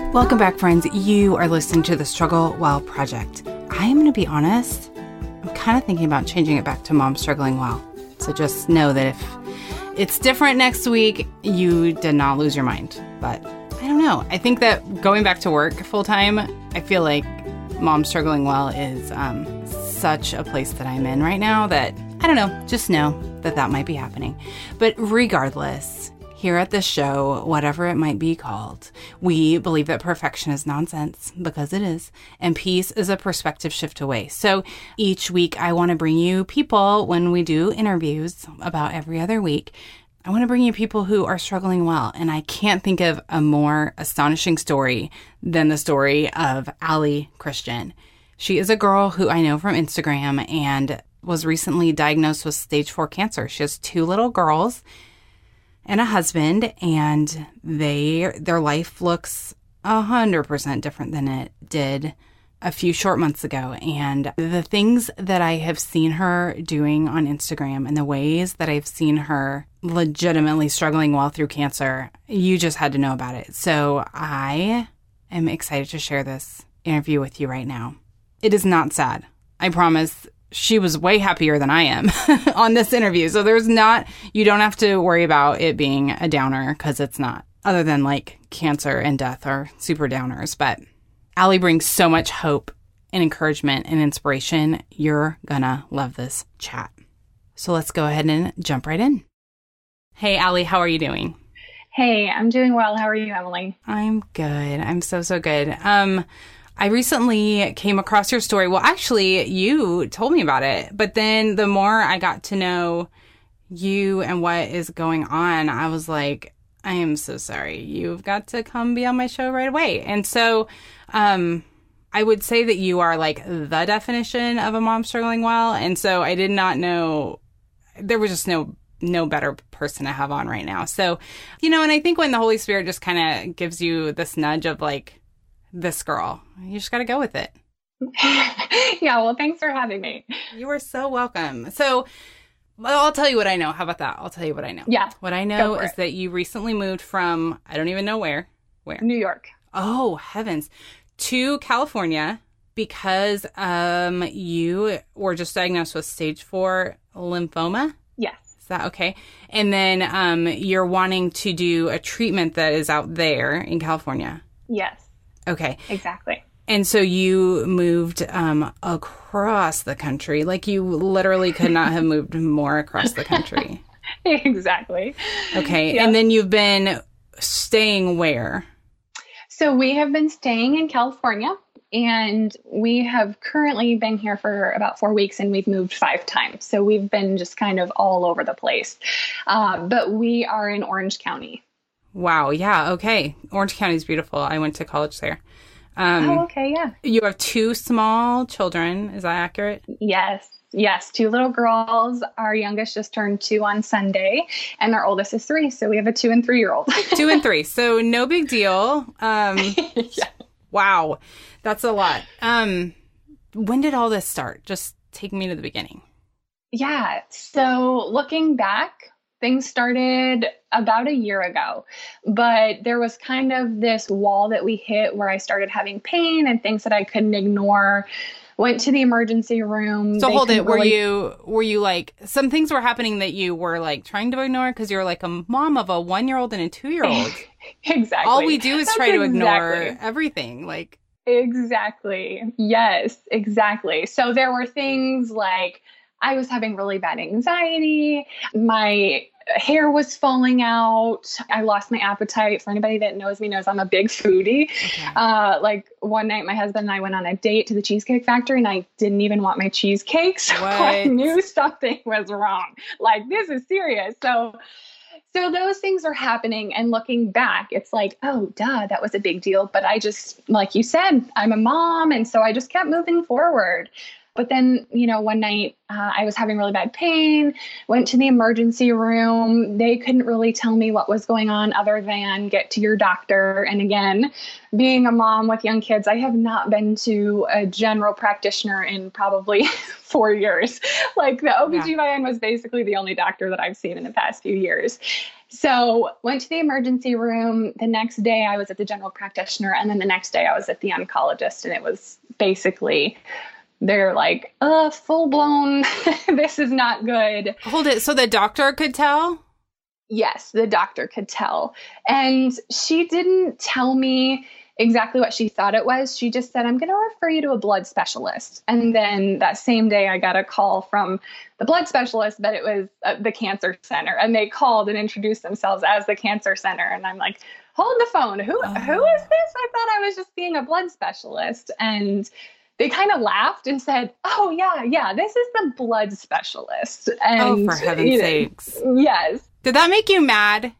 Welcome back, friends. You are listening to the Struggle Well Project. I am going to be honest, I'm kind of thinking about changing it back to Mom Struggling Well. So just know that if it's different next week, you did not lose your mind. But I don't know. I think that going back to work full time, I feel like Mom Struggling Well is such a place that I'm in right now that, I don't know, just know that that might be happening. But regardless, here at this show, whatever it might be called, we believe that perfection is nonsense, because it is, and peace is a perspective shift away. So each week, I want to bring you people, when we do interviews about every other week, I want to bring you people who are struggling well. And I can't think of a more astonishing story than the story of Allie Christian. She is a girl who I know from Instagram and was recently diagnosed with stage 4 cancer. She has 2 little girls and a husband, and their life looks 100% different than it did a few short months ago. And the things that I have seen her doing on Instagram and the ways that I've seen her legitimately struggling well through cancer, you just had to know about it. So I am excited to share this interview with you right now. It is not sad. I promise. She was way happier than I am on this interview. So you don't have to worry about it being a downer, because it's not. Other than like cancer and death are super downers. But Allie brings so much hope and encouragement and inspiration. You're gonna love this chat. So let's go ahead and jump right in. Hey, Allie, how are you doing? Hey, I'm doing well. How are you, Emily? I'm good. I'm so good. I recently came across your story. Well, actually, you told me about it. But then the more I got to know you and what is going on, I was like, I am so sorry. You've got to come be on my show right away. And so I would say that you are like the definition of a mom struggling well. And so I did not know, there was just no better person to have on right now. So, and I think when the Holy Spirit just kind of gives you this nudge of like, this girl, you just got to go with it. Yeah, well, thanks for having me. You are so welcome. So I'll tell you what I know. How about that? I'll tell you what I know. Yeah. What I know is that you recently moved from, I don't even know where. New York. Oh, heavens. To California because you were just diagnosed with stage 4 lymphoma. Yes. Is that okay? And then you're wanting to do a treatment that is out there in California. Yes. Okay. Exactly. And so you moved across the country. Like you literally could not have moved more across the country. Exactly. Okay. Yep. And then you've been staying where? So we have been staying in California, and we have currently been here for about 4 weeks, and we've moved 5 times. So we've been just kind of all over the place. But we are in Orange County. Wow. Yeah. Okay. Orange County is beautiful. I went to college there. Okay. Yeah. You have 2 small children. Is that accurate? Yes. 2 little girls. Our youngest just turned 2 on Sunday, and our oldest is 3. So we have a 2 and 3-year-old. 2 and 3. So no big deal. Yeah. Wow. That's a lot. When did all this start? Just take me to the beginning. Yeah. So looking back, things started about a year ago, but there was kind of this wall that we hit where I started having pain and things that I couldn't ignore. Went to the emergency room. So hold it. Were you like, some things were happening that you were like trying to ignore because you're like a mom of a 1-year-old and a 2-year-old? Exactly. All we do is try to ignore everything. Like, exactly. Yes, exactly. So there were things like I was having really bad anxiety. My hair was falling out. I lost my appetite. For anybody that knows me knows I'm a big foodie. Okay. Like one night, my husband and I went on a date to the Cheesecake Factory, and I didn't even want my cheesecake. So I knew something was wrong. Like, this is serious. So those things are happening, and looking back, it's like, oh, duh, that was a big deal. But I just, like you said, I'm a mom. And so I just kept moving forward. But then, one night I was having really bad pain, went to the emergency room. They couldn't really tell me what was going on other than get to your doctor. And again, being a mom with young kids, I have not been to a general practitioner in probably 4 years. Like the OBGYN was basically the only doctor that I've seen in the past few years. So went to the emergency room. The next day I was at the general practitioner. And then the next day I was at the oncologist. And it was basically, they're like, full blown, this is not good. Hold it. So the doctor could tell? Yes, the doctor could tell. And she didn't tell me exactly what she thought it was. She just said, I'm going to refer you to a blood specialist. And then that same day I got a call from the blood specialist, but it was the cancer center. And they called and introduced themselves as the cancer center. And I'm like, hold the phone. Who is this? I thought I was just seeing a blood specialist. And they kind of laughed and said, oh, yeah, this is the blood specialist. And, for heaven's sakes. Yes. Did that make you mad?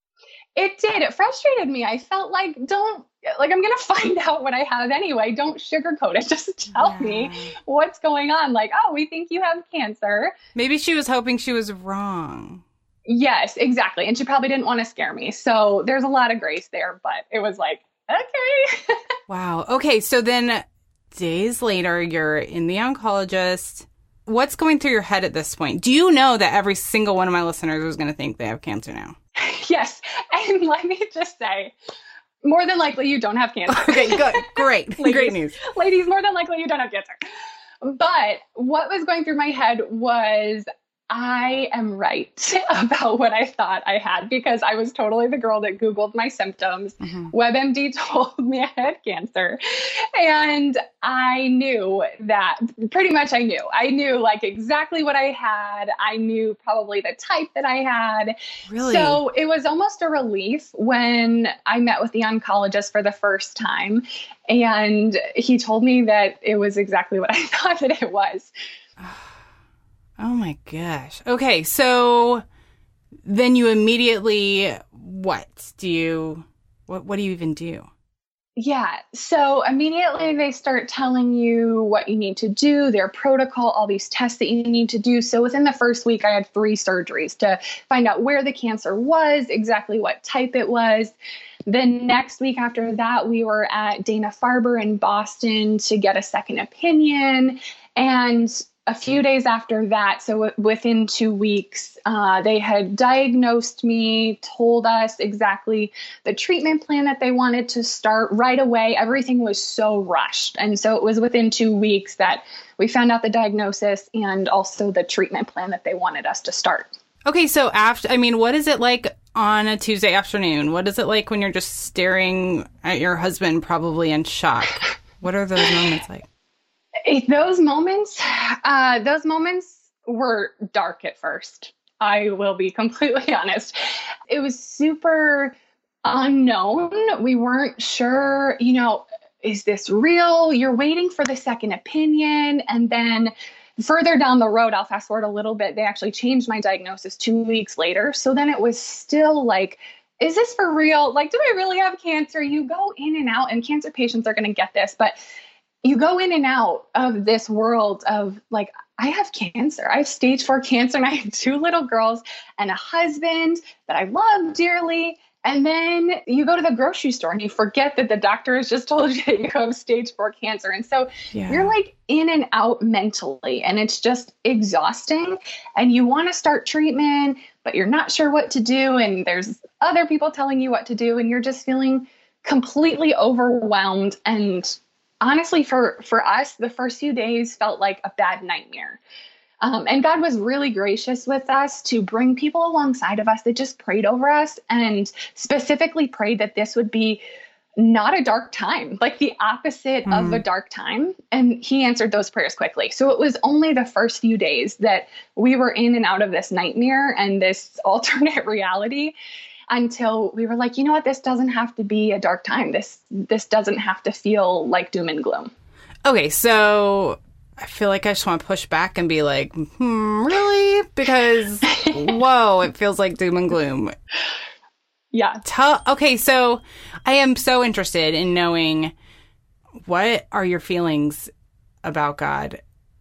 It did. It frustrated me. I felt like, I'm going to find out what I have anyway. Don't sugarcoat it. Just tell me what's going on. Like, oh, we think you have cancer. Maybe she was hoping she was wrong. Yes, exactly. And she probably didn't want to scare me. So there's a lot of grace there, but it was like, okay. Wow. Okay. So then days later, you're in the oncologist. What's going through your head at this point? Do you know that every single one of my listeners is going to think they have cancer now? Yes. And let me just say, more than likely you don't have cancer. Okay, good. Great. Ladies, great news. Ladies, more than likely you don't have cancer. But what was going through my head was, I am right about what I thought I had, because I was totally the girl that Googled my symptoms. Mm-hmm. WebMD told me I had cancer. And I knew that pretty much I knew like exactly what I had. I knew probably the type that I had. Really? So it was almost a relief when I met with the oncologist for the first time. And he told me that it was exactly what I thought that it was. Oh my gosh. Okay, so then you immediately, what do you even do? Yeah, so immediately they start telling you what you need to do, their protocol, all these tests that you need to do. So within the first week, I had 3 surgeries to find out where the cancer was, exactly what type it was. The next week after that, we were at Dana-Farber in Boston to get a second opinion. And a few days after that, so within 2 weeks, they had diagnosed me, told us exactly the treatment plan that they wanted to start right away. Everything was so rushed. And so it was within 2 weeks that we found out the diagnosis and also the treatment plan that they wanted us to start. Okay, so what is it like on a Tuesday afternoon? What is it like when you're just staring at your husband, probably in shock? What are those moments like? Those moments were dark at first. I will be completely honest. It was super unknown. We weren't sure, is this real? You're waiting for the second opinion. And then further down the road, I'll fast forward a little bit, they actually changed my diagnosis 2 weeks later. So then it was still like, is this for real? Like, do I really have cancer? You go in and out, and cancer patients are going to get this, but you go in and out of this world of like, I have cancer. I have stage 4 cancer, and I have 2 little girls and a husband that I love dearly. And then you go to the grocery store and you forget that the doctor has just told you that you have stage 4 cancer. And so you're like in and out mentally, and it's just exhausting. And you want to start treatment, but you're not sure what to do. And there's other people telling you what to do, and you're just feeling completely overwhelmed. And honestly, for us, the first few days felt like a bad nightmare. And God was really gracious with us to bring people alongside of us that just prayed over us, and specifically prayed that this would be not a dark time, like the opposite of a dark time. And he answered those prayers quickly. So it was only the first few days that we were in and out of this nightmare and this alternate reality, until we were like, you know what, this doesn't have to be a dark time. This doesn't have to feel like doom and gloom. Okay, so I feel like I just want to push back and be like, really? Because, whoa, it feels like doom and gloom. Yeah. Okay, so I am so interested in knowing, what are your feelings about God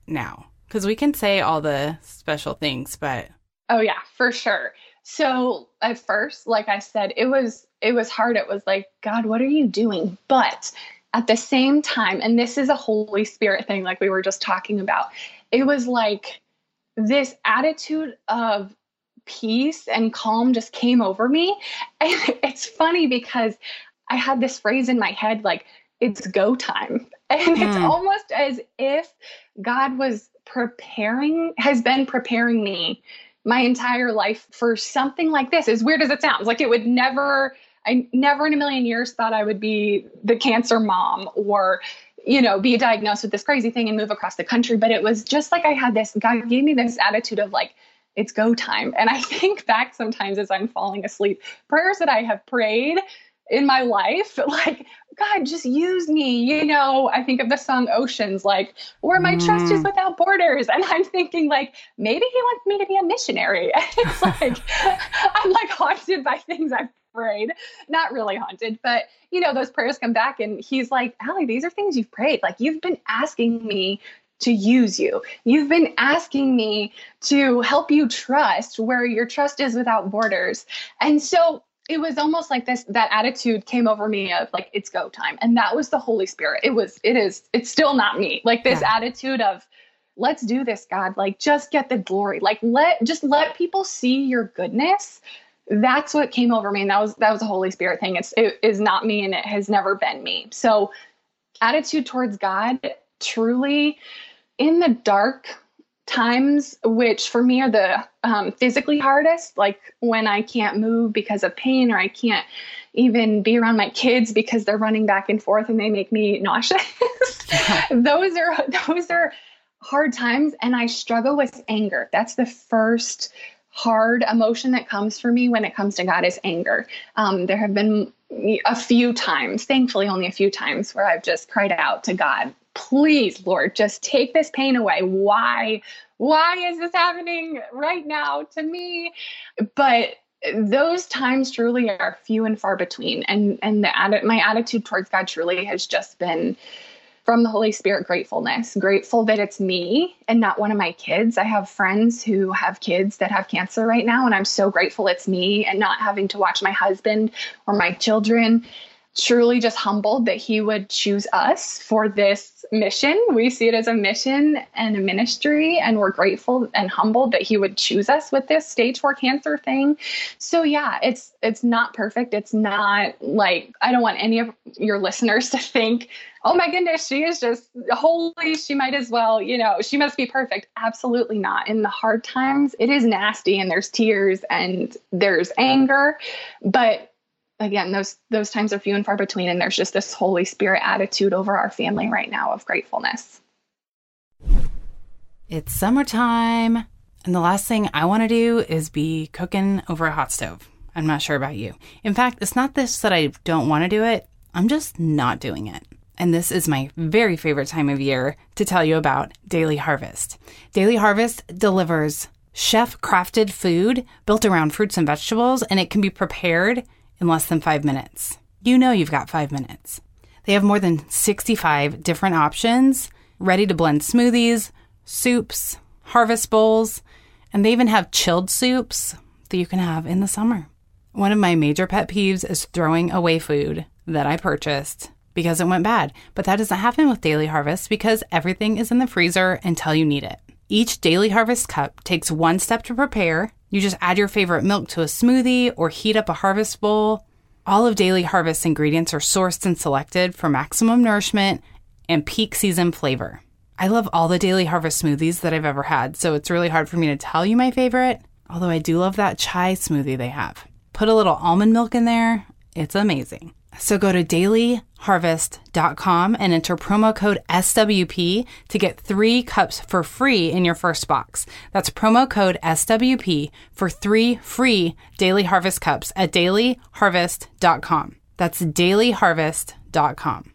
now? Because we can say all the special things, but... Oh, yeah, for sure. So at first, like I said, it was hard. It was like, God, what are you doing? But at the same time, and this is a Holy Spirit thing, like we were just talking about, it was like this attitude of peace and calm just came over me. And it's funny because I had this phrase in my head, like, it's go time. And it's almost as if God has been preparing me my entire life for something like this. As weird as it sounds, like I never in a million years thought I would be the cancer mom or, be diagnosed with this crazy thing and move across the country. But it was just like God gave me this attitude of like, it's go time. And I think back sometimes as I'm falling asleep, prayers that I have prayed in my life, like, God, just use me. I think of the song Oceans, like, where my trust is without borders. And I'm thinking like, maybe he wants me to be a missionary. And it's like, I'm like haunted by things I've prayed, not really haunted, but those prayers come back and he's like, Allie, these are things you've prayed. Like, you've been asking me to use you. You've been asking me to help you trust where your trust is without borders. And so it was almost like that attitude came over me of like, it's go time. And that was the Holy Spirit. It's still not me. Like this attitude of, let's do this, God, like just get the glory. Like let people see your goodness. That's what came over me. And that was a Holy Spirit thing. It is not me and it has never been me. So attitude towards God, truly in the dark times, which for me are the physically hardest, like when I can't move because of pain, or I can't even be around my kids because they're running back and forth and they make me nauseous. Those are hard times. And I struggle with anger. That's the first hard emotion that comes for me when it comes to God is anger. There have been a few times, thankfully only a few times, where I've just cried out to God, please, Lord, just take this pain away. Why is this happening right now to me? But those times truly are few and far between. And my attitude towards God truly has just been from the Holy Spirit, grateful that it's me and not one of my kids. I have friends who have kids that have cancer right now, and I'm so grateful it's me and not having to watch my husband or my children. Truly just humbled that he would choose us for this mission. We see it as a mission and a ministry, and we're grateful and humbled that he would choose us with this stage 4 cancer thing. So yeah, it's not perfect. It's not like, I don't want any of your listeners to think, oh my goodness, she is just holy. She might as well, she must be perfect. Absolutely not. In the hard times, it is nasty and there's tears and there's anger, but again, those times are few and far between, and there's just this Holy Spirit attitude over our family right now of gratefulness. It's summertime, and the last thing I want to do is be cooking over a hot stove. I'm not sure about you. In fact, it's not this that I don't want to do it. I'm just not doing it. And this is my very favorite time of year to tell you about Daily Harvest. Daily Harvest delivers chef-crafted food built around fruits and vegetables, and it can be prepared in less than 5 minutes. You've got 5 minutes. They have more than 65 different options, ready to blend smoothies, soups, harvest bowls, and they even have chilled soups that you can have in the summer. One of my major pet peeves is throwing away food that I purchased because it went bad. But that doesn't happen with Daily Harvest because everything is in the freezer until you need it. Each Daily Harvest cup takes one step to prepare. You just add your favorite milk to a smoothie or heat up a harvest bowl. All of Daily Harvest's ingredients are sourced and selected for maximum nourishment and peak season flavor. I love all the Daily Harvest smoothies that I've ever had, so it's really hard for me to tell you my favorite, although I do love that chai smoothie they have. Put a little almond milk in there. It's amazing. So go to dailyharvest.com and enter promo code SWP to get 3 cups for free in your first box. That's promo code SWP for 3 free Daily Harvest cups at dailyharvest.com. That's dailyharvest.com.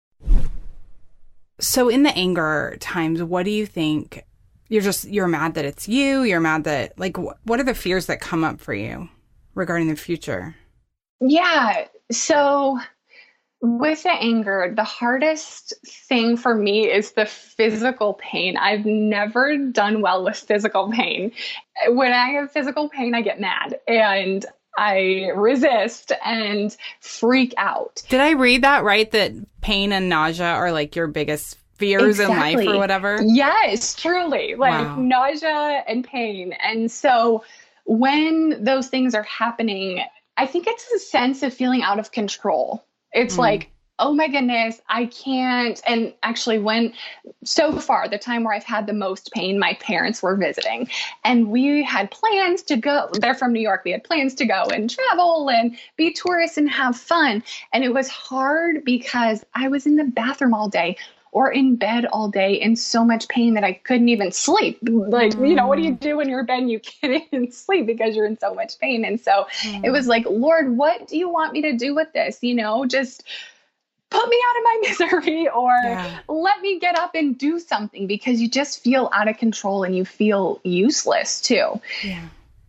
So in the anger times, what do you think? You're mad that it's you? You're mad that, like, what are the fears that come up for you regarding the future? Yeah. So With the anger, the hardest thing for me is the physical pain. I've never done well with physical pain. When I have physical pain, I get mad and I resist and freak out. Did I read that right? That pain and nausea are like your biggest fears in life or whatever? Yes, truly. Like nausea and pain. And so when those things are happening, I think it's a sense of feeling out of control. It's like, oh my goodness, I can't. And actually, so far, the time where I've had the most pain, my parents were visiting and we had plans to go. They're from New York. We had plans to go and travel and be tourists and have fun. And it was hard because I was in the bathroom all day or in bed all day in so much pain that I couldn't even sleep. Like, what do you do when you're in bed and you can't even sleep because you're in so much pain? And so it was like, Lord, what do you want me to do with this? Just put me out of my misery or let me get up and do something, because you just feel out of control and you feel useless too. Yeah.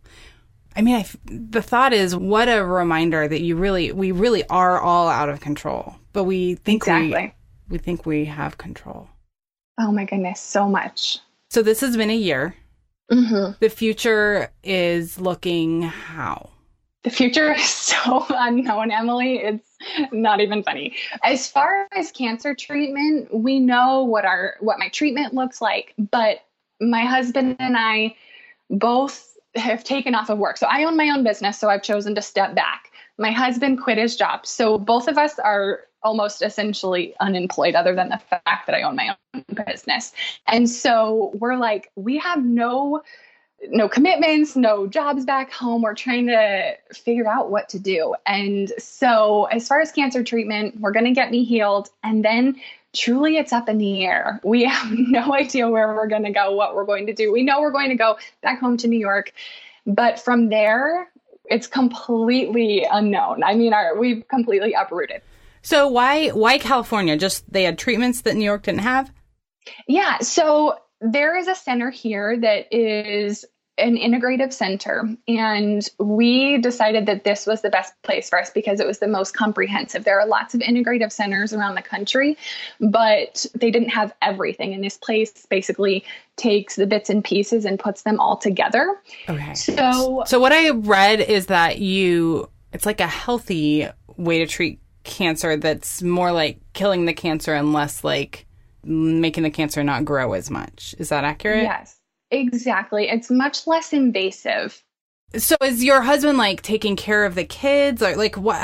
I mean, the thought is, what a reminder that we really are all out of control, but we think we think we have control. Oh my goodness, so much. So this has been a year. Mm-hmm. The future is looking how? The future is so unknown, Emily. It's not even funny. As far as cancer treatment, we know what my treatment looks like, but my husband and I both have taken off of work. So I own my own business, so I've chosen to step back. My husband quit his job. So both of us are almost essentially unemployed, other than the fact that I own my own business. And so we're like, we have no commitments, no jobs back home. We're trying to figure out what to do. And so as far as cancer treatment, we're going to get me healed. And then truly it's up in the air. We have no idea where we're going to go, what we're going to do. We know we're going to go back home to New York, but from there, it's completely unknown. I mean, we've completely uprooted. So why California? Just they had treatments that New York didn't have? Yeah. So there is a center here that is an integrative center. And we decided that this was the best place for us because it was the most comprehensive. There are lots of integrative centers around the country, but they didn't have everything. And this place basically takes the bits and pieces and puts them all together. Okay. So what I read is that it's like a healthy way to treat cancer that's more like killing the cancer and less like making the cancer not grow as much. Is that accurate? Yes, exactly. It's much less invasive. So is your husband like taking care of the kids, or like what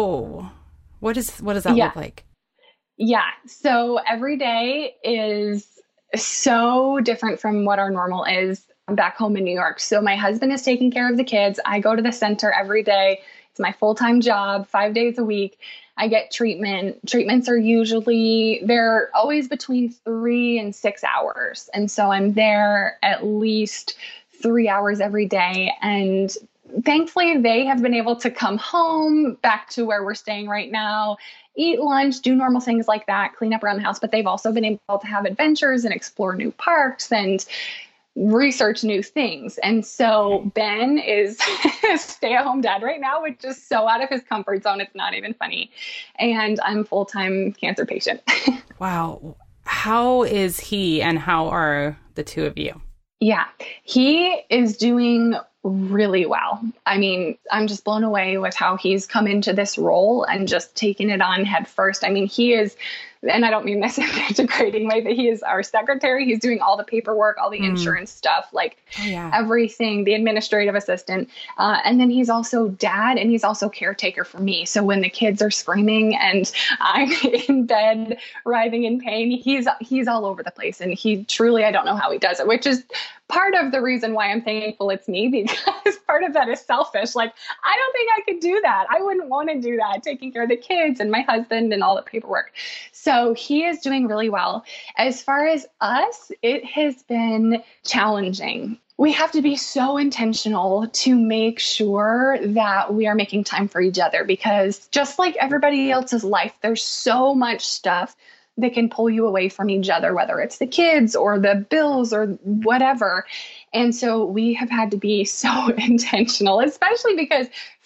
does that look like? Yeah. So every day is so different from what our normal is back home in New York. So my husband is taking care of the kids. I go to the center every day. It's my full-time job, 5 days a week. I get treatment. Treatments are they're always between 3 and 6 hours. And so I'm there at least 3 hours every day. And thankfully, they have been able to come home back to where we're staying right now, eat lunch, do normal things like that, clean up around the house. But they've also been able to have adventures and explore new parks and research new things. And so Ben is a stay-at-home dad right now, which is so out of his comfort zone. It's not even funny. And I'm a full-time cancer patient. Wow. How is he and how are the two of you? Yeah, he is doing really well. I mean, I'm just blown away with how he's come into this role and just taken it on head first. I mean, he is, and I don't mean this in a degrading way, but he is our secretary. He's doing all the paperwork, all the insurance stuff, like everything, the administrative assistant. And then he's also dad and he's also caretaker for me. So when the kids are screaming and I'm in bed writhing in pain, he's all over the place. And he truly, I don't know how he does it, which is part of the reason why I'm thankful it's me, because part of that is selfish. Like, I don't think I could do that. I wouldn't want to do that, taking care of the kids and my husband and all the paperwork. So he is doing really well. As far as us, it has been challenging. We have to be so intentional to make sure that we are making time for each other, because just like everybody else's life, there's so much stuff that can pull you away from each other, whether it's the kids or the bills or whatever. And so we have had to be so intentional, especially because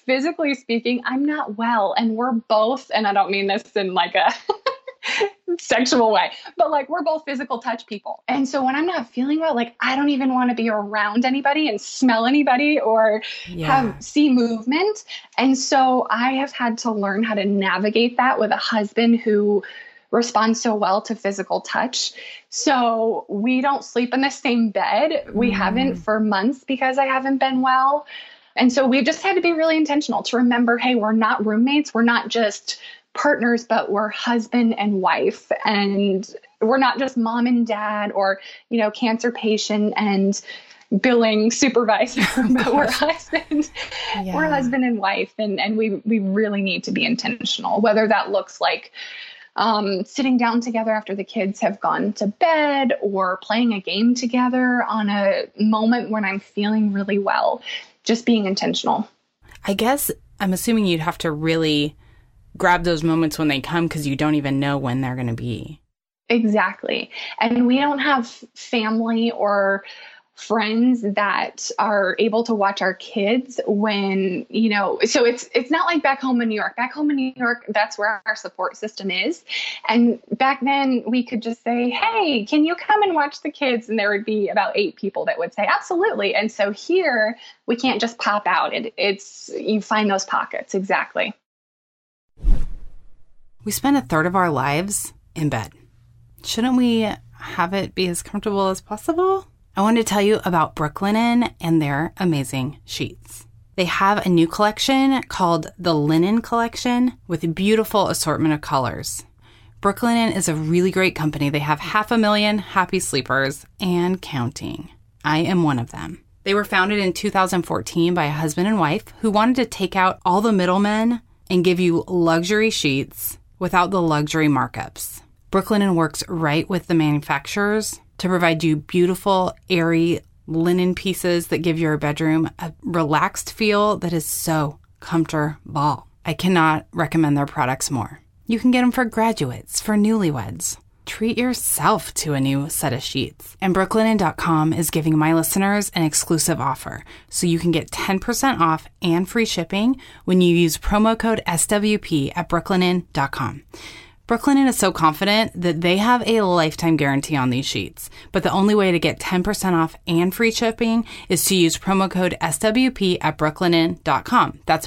physically speaking, I'm not well. And we're both, and I don't mean this in like a sexual way, but like we're both physical touch people. And so when I'm not feeling well, like I don't even want to be around anybody and smell anybody or see movement. And so I have had to learn how to navigate that with a husband who responds so well to physical touch. So we don't sleep in the same bed. We haven't for months because I haven't been well. And so we've just had to be really intentional to remember, hey, we're not roommates. We're not just partners, but we're husband and wife. And we're not just mom and dad or, cancer patient and billing supervisor, but we're husband. Yeah. We're husband and wife. And we really need to be intentional, whether that looks like sitting down together after the kids have gone to bed or playing a game together on a moment when I'm feeling really well, just being intentional. I guess I'm assuming you'd have to really grab those moments when they come because you don't even know when they're going to be. Exactly. And we don't have family or friends that are able to watch our kids when, so it's not like back home in New York. Back home in New York, that's where our support system is. And back then we could just say, hey, can you come and watch the kids? And there would be about 8 people that would say, absolutely. And so here we can't just pop out. It's you find those pockets. Exactly. We spend a third of our lives in bed. Shouldn't we have it be as comfortable as possible? I wanted to tell you about Brooklinen and their amazing sheets. They have a new collection called the Linen Collection with a beautiful assortment of colors. Brooklinen is a really great company. They have 500,000 happy sleepers and counting. I am one of them. They were founded in 2014 by a husband and wife who wanted to take out all the middlemen and give you luxury sheets without the luxury markups. Brooklinen works right with the manufacturers to provide you beautiful, airy linen pieces that give your bedroom a relaxed feel that is so comfortable. I cannot recommend their products more. You can get them for graduates, for newlyweds. Treat yourself to a new set of sheets. And Brooklinen.com is giving my listeners an exclusive offer. So you can get 10% off and free shipping when you use promo code SWP at Brooklinen.com. Brooklinen is so confident that they have a lifetime guarantee on these sheets, but the only way to get 10% off and free shipping is to use promo code SWP at Brooklinen.com. That's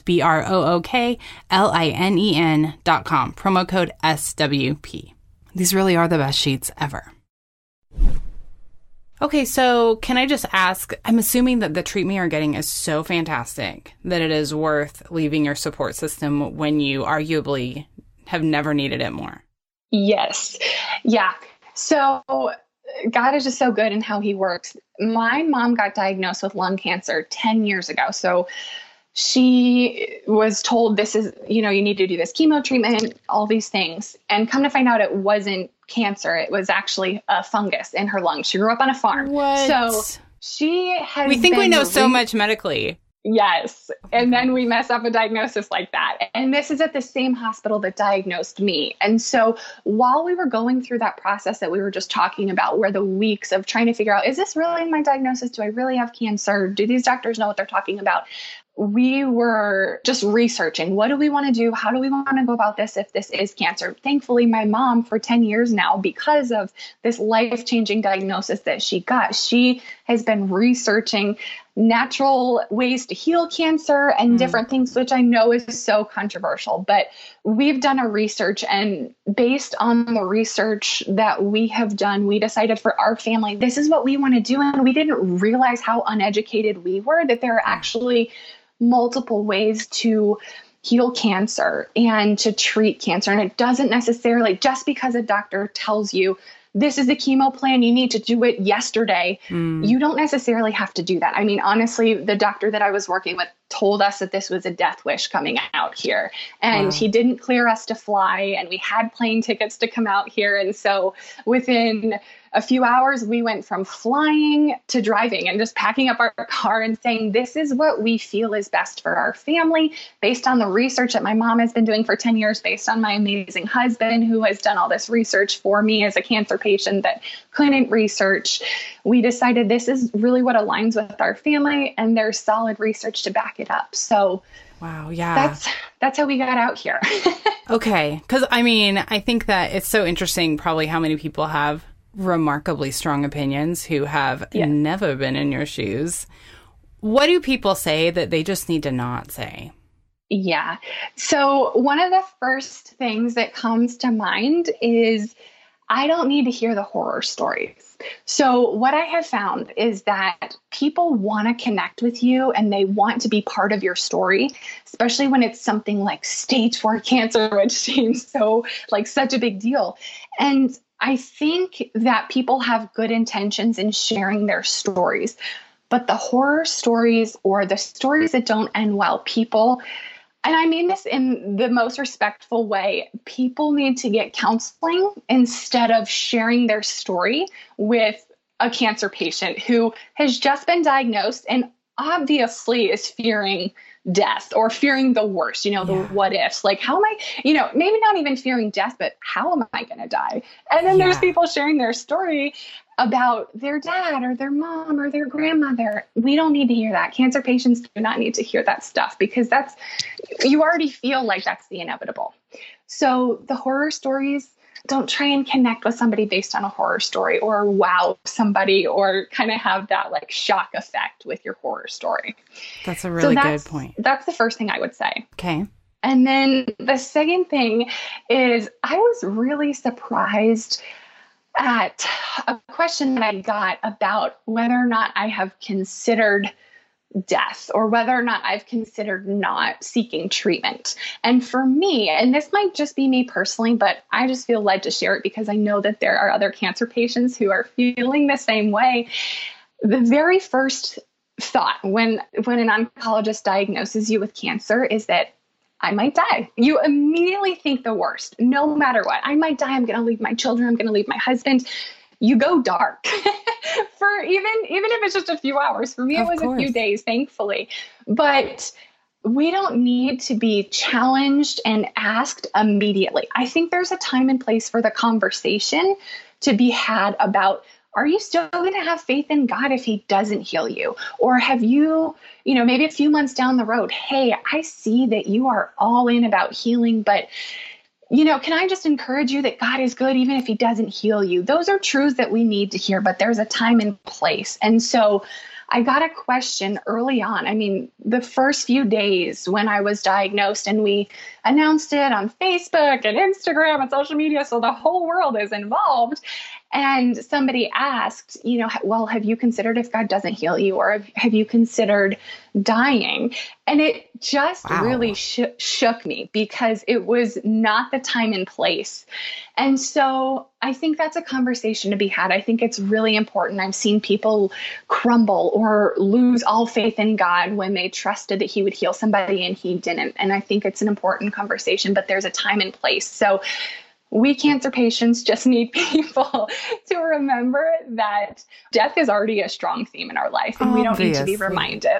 BROOKLINEN.com. Promo code SWP. These really are the best sheets ever. Okay, so can I just ask, I'm assuming that the treatment you're getting is so fantastic that it is worth leaving your support system when you arguably have never needed it more. Yes. Yeah. So God is just so good in how he works. My mom got diagnosed with lung cancer 10 years ago. So she was told this is, you need to do this chemo treatment, all these things. And come to find out it wasn't cancer. It was actually a fungus in her lungs. She grew up on a farm. What? So she has We think we know so much medically. Yes. And then we mess up a diagnosis like that. And this is at the same hospital that diagnosed me. And so while we were going through that process that we were just talking about, where the weeks of trying to figure out, is this really my diagnosis? Do I really have cancer? Do these doctors know what they're talking about? We were just researching, what do we want to do? How do we want to go about this if this is cancer? Thankfully, my mom, for 10 years now, because of this life-changing diagnosis that she got, she has been researching natural ways to heal cancer and different things, which I know is so controversial. But we've done a research, and based on the research that we have done, we decided for our family, this is what we want to do. And we didn't realize how uneducated we were, that there are actually multiple ways to heal cancer and to treat cancer. And it doesn't necessarily, just because a doctor tells you, this is the chemo plan, you need to do it yesterday. You don't necessarily have to do that. I mean, honestly, the doctor that I was working with told us that this was a death wish coming out here. And he didn't clear us to fly, and we had plane tickets to come out here. And so within a few hours, we went from flying to driving and just packing up our car and saying, this is what we feel is best for our family, based on the research that my mom has been doing for 10 years, based on my amazing husband who has done all this research for me as a cancer patient that couldn't research. We decided this is really what aligns with our family, and there's solid research to back it up. So Wow. Yeah. That's how we got out here. Okay. Because I mean, I think that it's so interesting probably how many people have remarkably strong opinions who have never been in your shoes. What do people say that they just need to not say? Yeah. So one of the first things that comes to mind is I don't need to hear the horror stories. So what I have found is that people want to connect with you and they want to be part of your story, especially when it's something like stage 4 cancer, which seems so like such a big deal. And I think that people have good intentions in sharing their stories, but the horror stories or the stories that don't end well, people, and I mean this in the most respectful way, people need to get counseling instead of sharing their story with a cancer patient who has just been diagnosed and obviously is fearing death or fearing the worst, the what ifs, like how am I, maybe not even fearing death, but how am I going to die? And then there's people sharing their story about their dad or their mom or their grandmother. We don't need to hear that. Cancer patients do not need to hear that stuff because you already feel like that's the inevitable. So the horror stories, don't try and connect with somebody based on a horror story or wow somebody or kind of have that like shock effect with your horror story. That's a really good point. That's the first thing I would say. Okay. And then the second thing is I was really surprised at a question that I got about whether or not I have considered death or whether or not I've considered not seeking treatment. And for me, and this might just be me personally, but I just feel led to share it because I know that there are other cancer patients who are feeling the same way. The very first thought when an oncologist diagnoses you with cancer is that I might die. You immediately think the worst, no matter what. I might die. I'm going to leave my children. I'm going to leave my husband. You go dark for even if it's just a few hours. For me, it was a few days, thankfully. But we don't need to be challenged and asked immediately. I think there's a time and place for the conversation to be had about, are you still going to have faith in God if he doesn't heal you? Or have you, maybe a few months down the road, hey, I see that you are all in about healing, but can I just encourage you that God is good even if he doesn't heal you? Those are truths that we need to hear, but there's a time and place. And so I got a question early on. I mean, the first few days when I was diagnosed and we announced it on Facebook and Instagram and social media, so the whole world is involved. And somebody asked, well, have you considered if God doesn't heal you or have you considered dying? And it just really shook me because it was not the time and place. And so I think that's a conversation to be had. I think it's really important. I've seen people crumble or lose all faith in God when they trusted that he would heal somebody and he didn't. And I think it's an important conversation, but there's a time and place. So we cancer patients just need people to remember that death is already a strong theme in our life and we don't need to be reminded.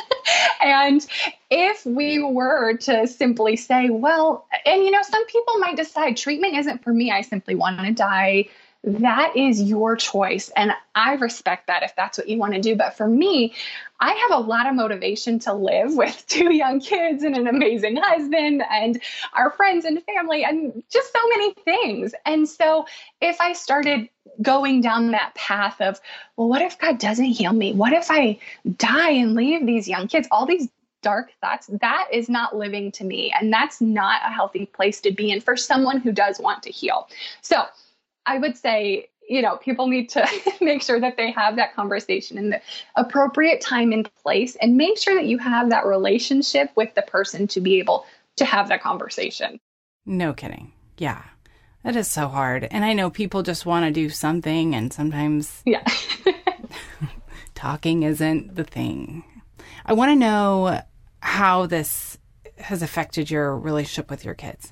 And if we were to simply say, well, and some people might decide treatment isn't for me, I simply want to die. That is your choice. And I respect that if that's what you want to do. But for me, I have a lot of motivation to live with 2 young kids and an amazing husband and our friends and family and just so many things. And so if I started going down that path of, well, what if God doesn't heal me? What if I die and leave these young kids? All these dark thoughts, that is not living to me. And that's not a healthy place to be in for someone who does want to heal. So I would say, people need to make sure that they have that conversation in the appropriate time and place and make sure that you have that relationship with the person to be able to have that conversation. No kidding. Yeah, that is so hard. And I know people just want to do something and sometimes talking isn't the thing. I want to know how this has affected your relationship with your kids.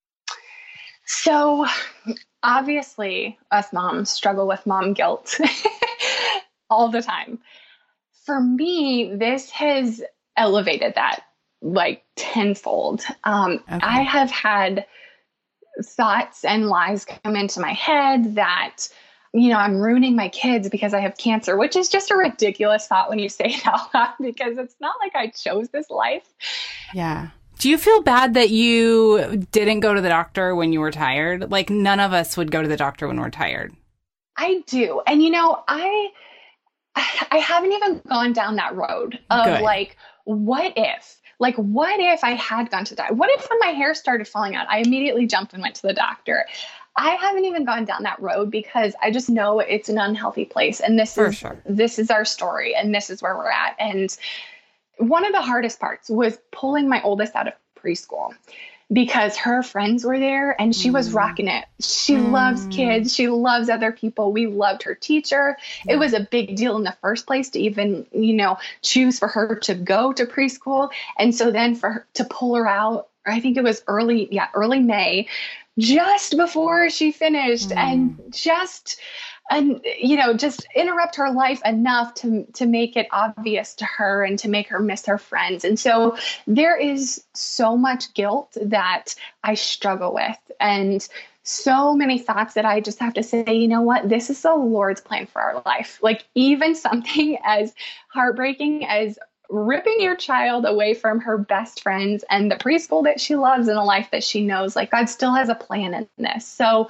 So obviously, us moms struggle with mom guilt all the time. For me, this has elevated that like tenfold. I have had thoughts and lies come into my head that, I'm ruining my kids because I have cancer, which is just a ridiculous thought when you say it out loud because it's not like I chose this life. Yeah. Do you feel bad that you didn't go to the doctor when you were tired? Like none of us would go to the doctor when we're tired. I do. And I haven't even gone down that road of Good. like, what if? Like, what if I had gone to the doctor? What if when my hair started falling out, I immediately jumped and went to the doctor? I haven't even gone down that road because I just know it's an unhealthy place. And this is our story and this is where we're at. And one of the hardest parts was pulling my oldest out of preschool because her friends were there and she was rocking it. She loves kids. She loves other people. We loved her teacher. It was a big deal in the first place to even, choose for her to go to preschool. And so then for her to pull her out, I think it was early May, just before she finished and just interrupt her life enough to make it obvious to her and to make her miss her friends. And so there is so much guilt that I struggle with and so many thoughts that I just have to say, you know what, this is the Lord's plan for our life. Like even something as heartbreaking as ripping your child away from her best friends and the preschool that she loves and the life that she knows, like God still has a plan in this. So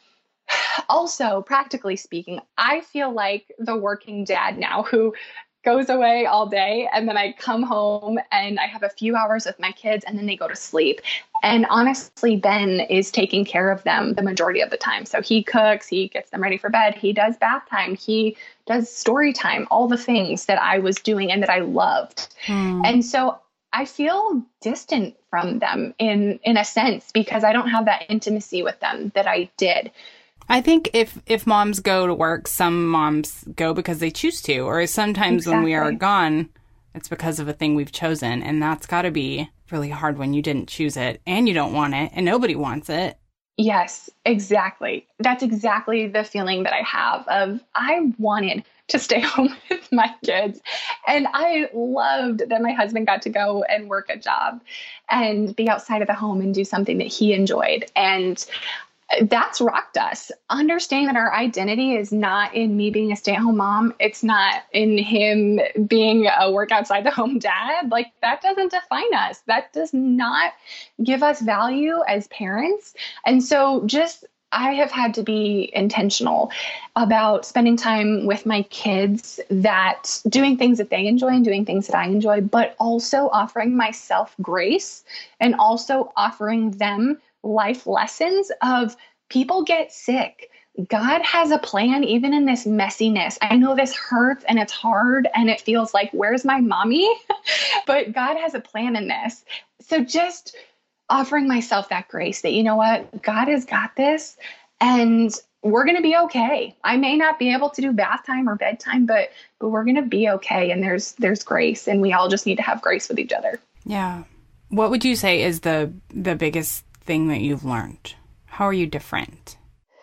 also, practically speaking, I feel like the working dad now who goes away all day and then I come home and I have a few hours with my kids and then they go to sleep. And honestly, Ben is taking care of them the majority of the time. So he cooks, he gets them ready for bed, he does bath time, he does story time, all the things that I was doing and that I loved. And so I feel distant from them in a sense because I don't have that intimacy with them that I did. I think if moms go to work, some moms go because they choose to, or sometimes when we are gone, it's because of a thing we've chosen. And that's got to be really hard when you didn't choose it and you don't want it and nobody wants it. Yes, exactly. That's exactly the feeling that I have of I wanted to stay home with my kids. And I loved that my husband got to go and work a job and be outside of the home and do something that he enjoyed. And that's rocked us. Understanding that our identity is not in me being a stay-at-home mom. It's not in him being a work outside the home dad. Like that doesn't define us. That does not give us value as parents. And so I have had to be intentional about spending time with my kids, that doing things that they enjoy and doing things that I enjoy, but also offering myself grace and also offering them life lessons of people get sick. God has a plan even in this messiness. I know this hurts and it's hard and it feels like, where's my mommy? But God has a plan in this. So just offering myself that grace that, you know what, God has got this and we're going to be okay. I may not be able to do bath time or bedtime, but we're going to be okay. And there's grace and we all just need to have grace with each other. Yeah. What would you say is the biggest thing that you've learned? How are you different?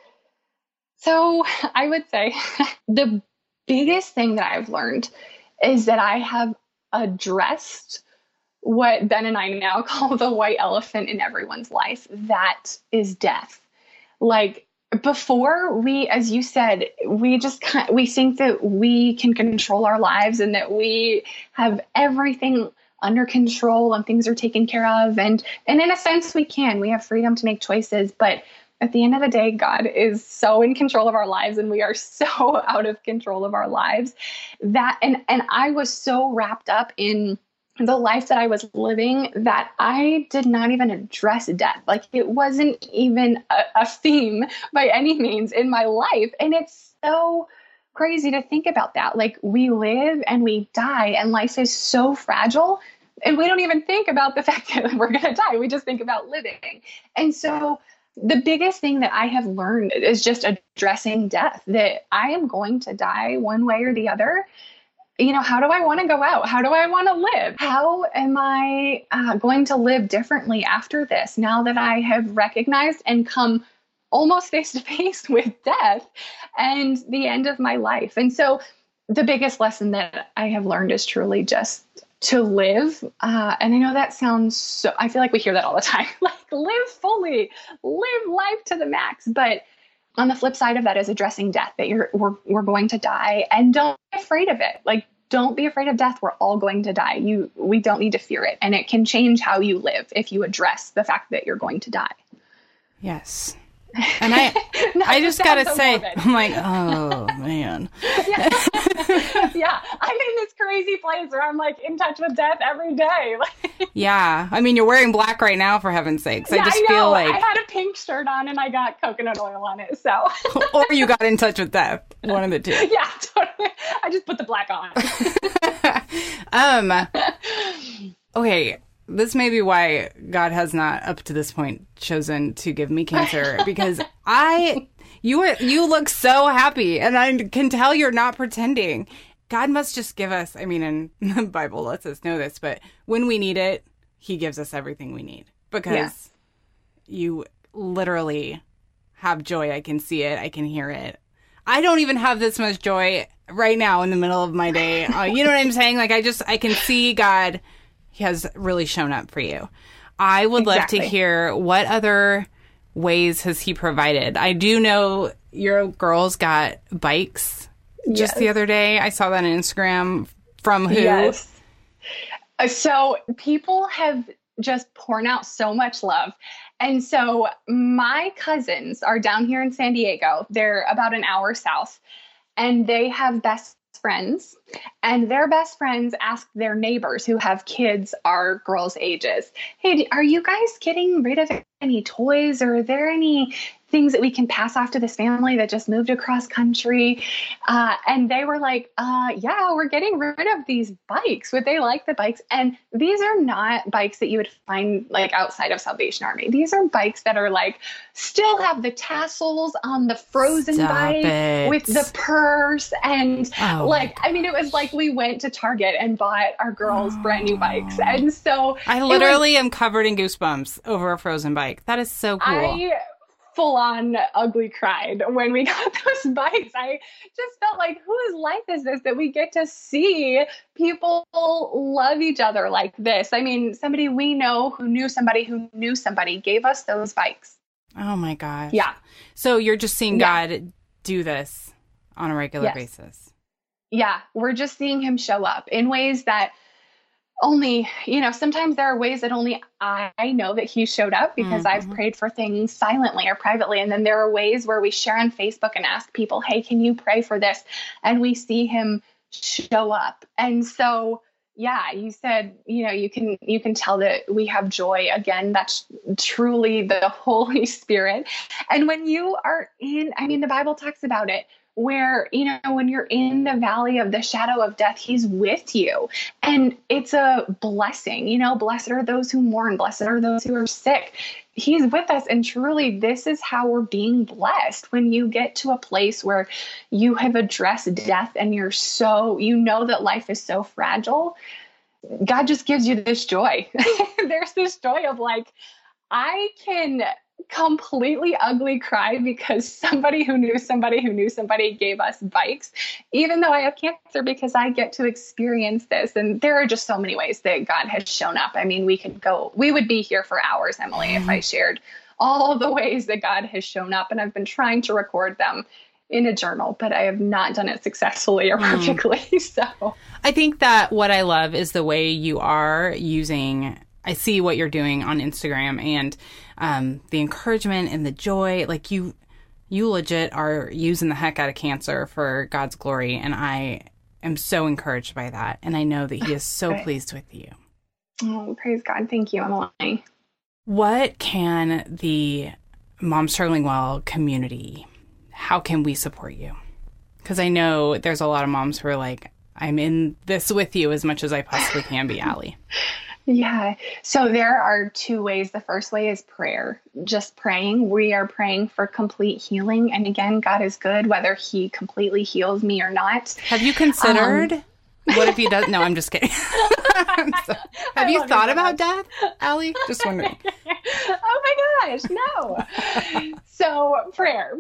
So I would say the biggest thing that I've learned is that I have addressed what Ben and I now call the white elephant in everyone's life. That is death. Like before we, as you said, we think that we can control our lives and that we have everything under control and things are taken care of. And in a sense we have freedom to make choices, but at the end of the day, God is so in control of our lives and we are so out of control of our lives that, and I was so wrapped up in the life that I was living that I did not even address death. Like it wasn't even a theme by any means in my life. And it's so crazy to think about that. Like we live and we die and life is so fragile and we don't even think about the fact that we're going to die. We just think about living. And so the biggest thing that I have learned is just addressing death, that I am going to die one way or the other. How do I want to go out? How do I want to live? How am I going to live differently after this now that I have recognized and come almost face to face with death and the end of my life? And so the biggest lesson that I have learned is truly just to live. And I know that sounds I feel like we hear that all the time, like live fully, live life to the max. But on the flip side of that is addressing death, that we're going to die, and don't be afraid of it. Like don't be afraid of death. We're all going to die. We don't need to fear it. And it can change how you live if you address the fact that you're going to die. Yes. And I just got to say, morbid. I'm like, oh, man. Yeah. Yeah. I'm in this crazy place where I'm like in touch with death every day. Yeah. I mean, you're wearing black right now, for heaven's sakes. Yeah, I just I feel like. I had a pink shirt on and I got coconut oil on it. So. Or you got in touch with death. One of the two. Yeah, totally. I just put the black on. Okay. This may be why God has not, up to this point, chosen to give me cancer, because you look so happy, and I can tell you're not pretending. God must just give us, I mean, and the Bible lets us know this, but when we need it, he gives us everything we need, because you literally have joy. I can see it. I can hear it. I don't even have this much joy right now in the middle of my day. You know what I'm saying? Like, I can see God has really shown up for you. I would love to hear, what other ways has he provided? I do know your girls got bikes just the other day. I saw that on Instagram. From who? Yes. So people have just poured out so much love. And so my cousins are down here in San Diego. They're about an hour south, and they have best friends, and their best friends asked their neighbors who have kids our girls' ages, hey, are you guys getting rid of any toys, or are there any things that we can pass off to this family that just moved across country? And they were like, yeah, we're getting rid of these bikes. Would they like the bikes? And these are not bikes that you would find like outside of Salvation Army. These are bikes that are like, still have the tassels on the frozen bike with the purse. And I mean, it was like we went to Target and bought our girls brand new bikes. And so I literally am covered in goosebumps over a frozen bike. That is so cool. I full on ugly cried when we got those bikes. I just felt like, whose life is this that we get to see people love each other like this? I mean, somebody we know who knew somebody gave us those bikes. Oh my gosh. Yeah. So you're just seeing God do this on a regular basis. Yeah. We're just seeing him show up in ways that only, sometimes there are ways that only I know that he showed up because I've prayed for things silently or privately. And then there are ways where we share on Facebook and ask people, hey, can you pray for this? And we see him show up. And so, yeah, you said, you can tell that we have joy. Again, that's truly the Holy Spirit. And when you are the Bible talks about it, where, when you're in the valley of the shadow of death, he's with you. And it's a blessing, blessed are those who mourn, blessed are those who are sick. He's with us. And truly, this is how we're being blessed. When you get to a place where you have addressed death and you're that life is so fragile, God just gives you this joy. There's this joy of like, I can completely ugly cry because somebody who knew somebody gave us bikes, even though I have cancer, because I get to experience this. And there are just so many ways that God has shown up. I mean, we would be here for hours, Emily, if I shared all the ways that God has shown up. And I've been trying to record them in a journal, but I have not done it successfully or perfectly. So I think that what I love is the way you are using, I see what you're doing on Instagram, and the encouragement and the joy. Like you legit are using the heck out of cancer for God's glory. And I am so encouraged by that. And I know that he is so pleased with you. Oh, praise God. Thank you, Emily. What can the Mom Struggling Well community, how can we support you? Because I know there's a lot of moms who are like, I'm in this with you as much as I possibly can be, Allie. Yeah. So there are two ways. The first way is prayer, just praying. We are praying for complete healing. And again, God is good, whether he completely heals me or not. Have you considered what if he does? No, I'm just kidding. Have you thought about death, Allie? Just wondering. Oh my gosh, no. So prayer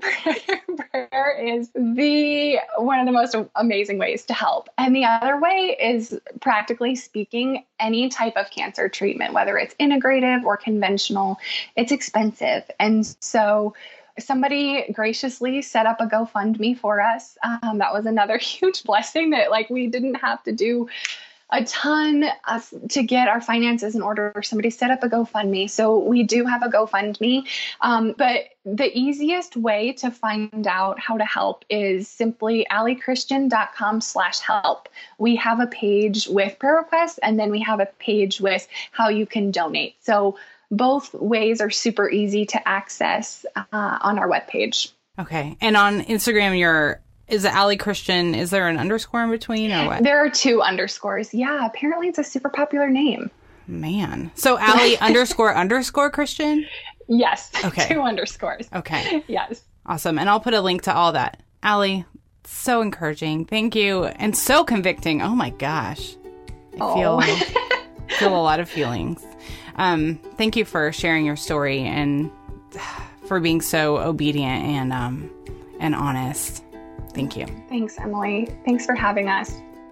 is one of the most amazing ways to help. And the other way is, practically speaking, any type of cancer treatment, whether it's integrative or conventional, it's expensive. And so somebody graciously set up a GoFundMe for us. That was another huge blessing that like we didn't have to do a ton to get our finances in order. Somebody set up a GoFundMe. So we do have a GoFundMe. But the easiest way to find out how to help is simply alliechristian.com/help. We have a page with prayer requests, and then we have a page with how you can donate. So both ways are super easy to access on our webpage. Okay. And on Instagram, is it Allie Christian? Is there an underscore in between or what? There are 2 underscores. Yeah, apparently it's a super popular name. Man. So Allie _ Christian? Yes. Okay. 2 underscores. Okay. Yes. Awesome. And I'll put a link to all that. Allie, so encouraging. Thank you. And so convicting. Oh my gosh. I feel a lot of feelings. Thank you for sharing your story and for being so obedient and honest. Thank you. Thanks, Emily. Thanks for having us.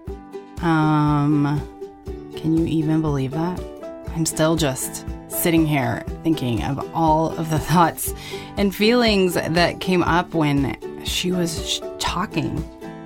Can you even believe that? I'm still just sitting here thinking of all of the thoughts and feelings that came up when she was talking.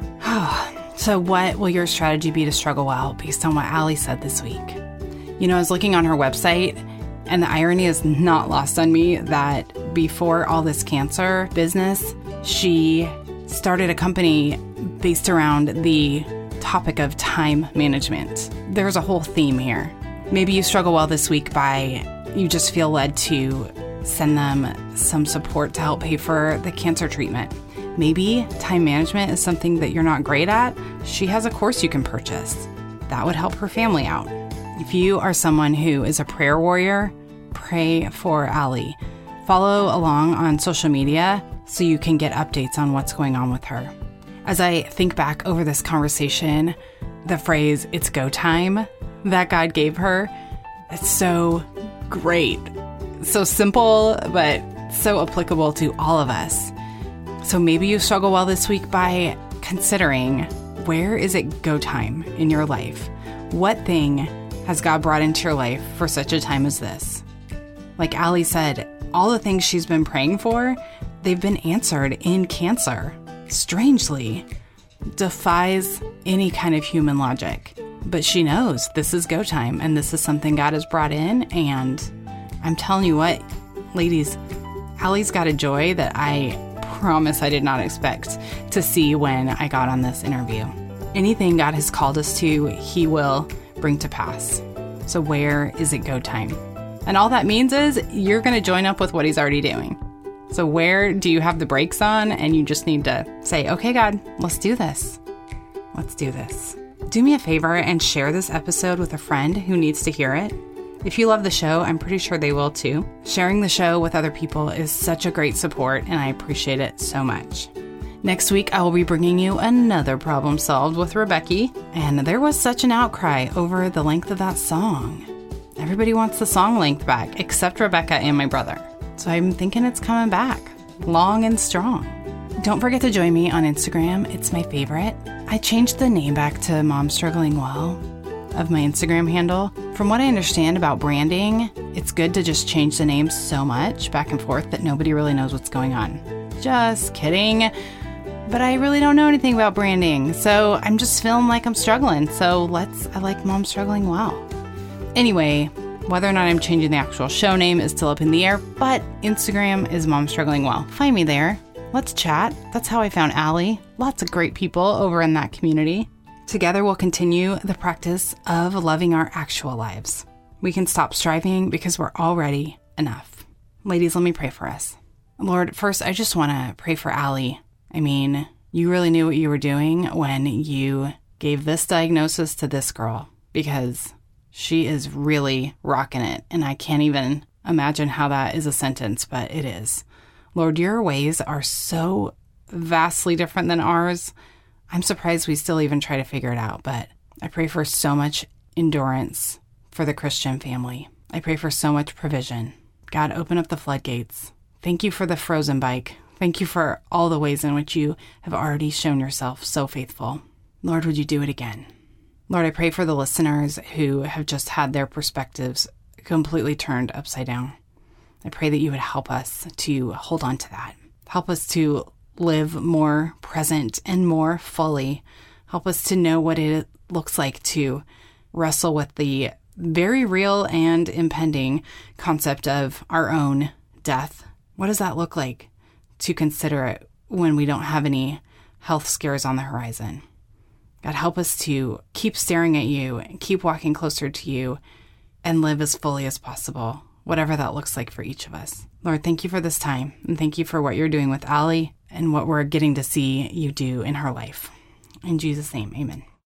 So what will your strategy be to struggle well based on what Allie said this week? You know, I was looking on her website, and the irony is not lost on me that before all this cancer business, she started a company based around the topic of time management. There's a whole theme here. Maybe you struggle well this week by you just feel led to send them some support to help pay for the cancer treatment. Maybe time management is something that you're not great at. She has a course you can purchase. That would help her family out. If you are someone who is a prayer warrior, pray for Allie. Follow along on social media so you can get updates on what's going on with her. As I think back over this conversation, the phrase, "it's go time," that God gave her, it's so great. So simple, but so applicable to all of us. So maybe you struggle well this week by considering, where is it go time in your life? What thing has God brought into your life for such a time as this? Like Allie said, all the things she's been praying for, they've been answered in cancer. Strangely, defies any kind of human logic. But she knows this is go time, and this is something God has brought in. And I'm telling you what, ladies, Allie's got a joy that I promise I did not expect to see when I got on this interview. Anything God has called us to, He will bring to pass. So where is it go time? And all that means is you're going to join up with what He's already doing. So where do you have the brakes on and you just need to say, okay, God, let's do this. Let's do this. Do me a favor and share this episode with a friend who needs to hear it. If you love the show, I'm pretty sure they will too. Sharing the show with other people is such a great support, and I appreciate it so much. Next week, I will be bringing you another problem solved with Rebecca, and there was such an outcry over the length of that song. Everybody wants the song length back, except Rebecca and my brother. So I'm thinking it's coming back, long and strong. Don't forget to join me on Instagram. It's my favorite. I changed the name back to Mom Struggling Well of my Instagram handle. From what I understand about branding, it's good to just change the name so much back and forth that nobody really knows what's going on. Just kidding. But I really don't know anything about branding, so I'm just feeling like I'm struggling. So I like Mom Struggling Well. Anyway, whether or not I'm changing the actual show name is still up in the air, but Instagram is Mom Struggling Well. Find me there. Let's chat. That's how I found Allie. Lots of great people over in that community. Together, we'll continue the practice of loving our actual lives. We can stop striving because we're already enough. Ladies, let me pray for us. Lord, first, I just want to pray for Allie. I mean, you really knew what you were doing when you gave this diagnosis to this girl, because she is really rocking it. And I can't even imagine how that is a sentence, but it is. Lord, your ways are so vastly different than ours. I'm surprised we still even try to figure it out, but I pray for so much endurance for the Christian family. I pray for so much provision. God, open up the floodgates. Thank you for the frozen bike. Thank you for all the ways in which you have already shown yourself so faithful. Lord, would you do it again? Lord, I pray for the listeners who have just had their perspectives completely turned upside down. I pray that you would help us to hold on to that. Help us to live more present and more fully. Help us to know what it looks like to wrestle with the very real and impending concept of our own death. What does that look like to consider it when we don't have any health scares on the horizon? God, help us to keep staring at you and keep walking closer to you and live as fully as possible, whatever that looks like for each of us. Lord, thank you for this time, and thank you for what you're doing with Allie and what we're getting to see you do in her life. In Jesus' name, amen.